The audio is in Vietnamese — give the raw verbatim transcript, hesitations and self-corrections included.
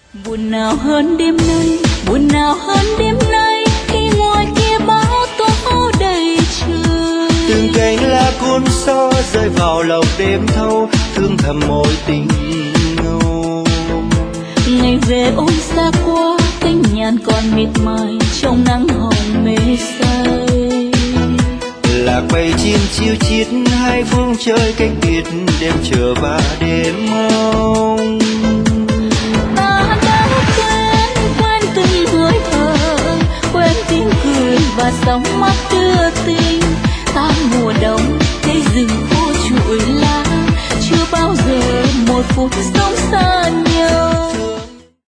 Buồn nào hơn đêm nay, buồn nào hơn đêm nay khi ngoài kia bão tố đầy trời. Từng cánh lá cuốn xó rơi vào lòng đêm thâu, thương thầm mối tình ngâu. Ngày về ôm xa qua, cánh nhàn còn miệt mài trong nắng hồng mê say. Lạc bay chim chiêu chiết hai phương trời cách biệt, đêm chờ và đêm mong. Ta đã quên, quên từng hơi thở, quên tiếng cười và sóng mắt đưa tình. Ta mùa đông thấy rừng khô trụi lá, chưa bao giờ một phút sống xa nhau.